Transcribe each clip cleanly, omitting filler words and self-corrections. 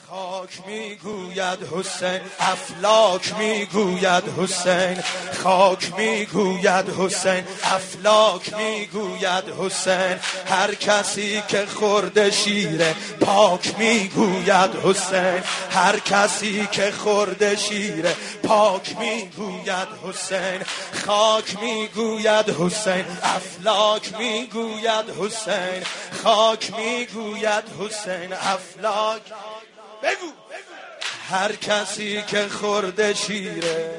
خاک میگوید حسین، افلاک میگوید حسین. خاک میگوید حسین، افلاک میگوید حسین. هر کسی که خورده شیر پاک میگوید حسین. هر کسی که خورده شیر پاک میگوید حسین. خاک میگوید حسین، افلاک میگوید حسین. خاک میگوید حسین، افلاک. بگو هر کسی که خورده شیره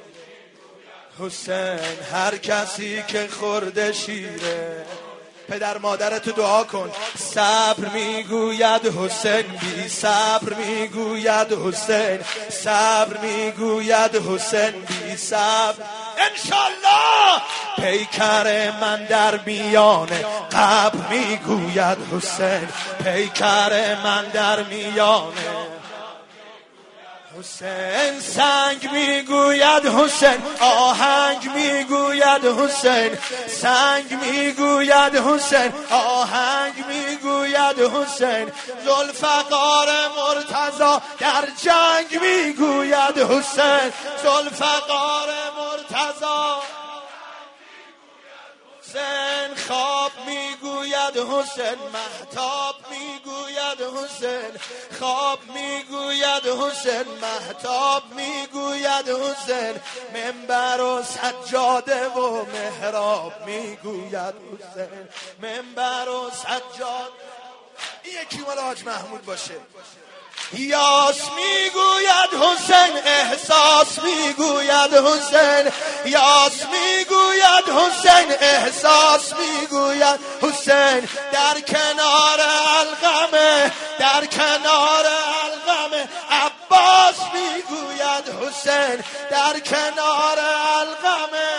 حسین، هر کسی که خورده شیره. پدر مادرتو دعا کن. صبر میگوید حسین، بی صبر میگوید حسین. صبر میگوید حسین، بی صبر. انشالله پیکر من در میان قبر میگوید حسین. پیکر من در میان حسین. سنگ میگوید حسین، آهنگ میگوید حسین. سنگ میگوید حسین، آهنگ میگوید حسین. ذوالفقار مرتضی در جنگ میگوید حسین. ذوالفقار مرتضی حسین. خواب میگوید حسین، مهتاب میگوید حسین. خواب میگوید حسین، مهتاب میگوید حسین. منبر و سجاده و محراب میگوید حسین. منبر و سجاده. این یکی مال حاج محمود باشه. یاس میگوید حسین، احساس میگوید حسین. یاس میگوید حسین، احساس میگوید حسین. در کنار القمه، در کنار القمه عباس میگوید حسین. در کنار القمه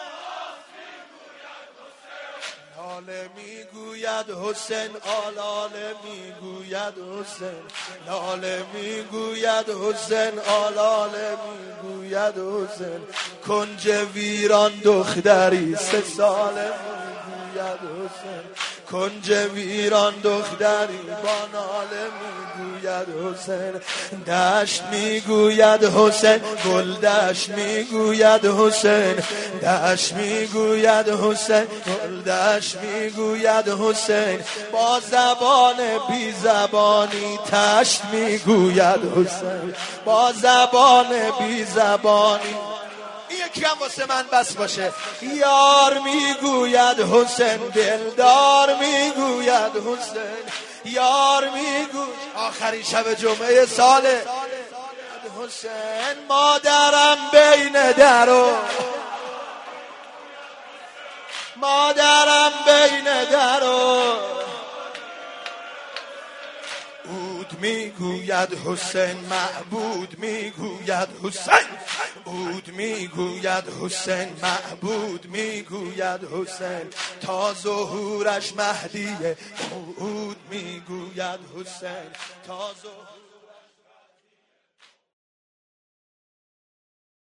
آلاله میگوید حسین. آلاله میگوید حسین. لاله میگوید حسین. آلاله میگوید حسین. کنج ویران دختری 3 ساله میگوید حسین. کنج ویران دختری با ناله میگوید حسین. دشت میگوید حسین، گل دشت میگوید حسین. دشت میگوید حسین، گل دشت میگوید حسین. با زبان بی زبانی تشت میگوید حسین. با زبان بی زبانی. یکی هم واسه من بس باشه. یار میگوید حسین، دلدار میگوید حسین. یار میگوید آخرین شب جمعه ساله حسین. مادرم بین درو، مادرم بین درو. عود میگوید حسین، معبود میگوید حسین. عود میگوید حسین، معبود میگوید حسین. تا ظهورش مهدیه. عود میگوید حسین، تا ظهور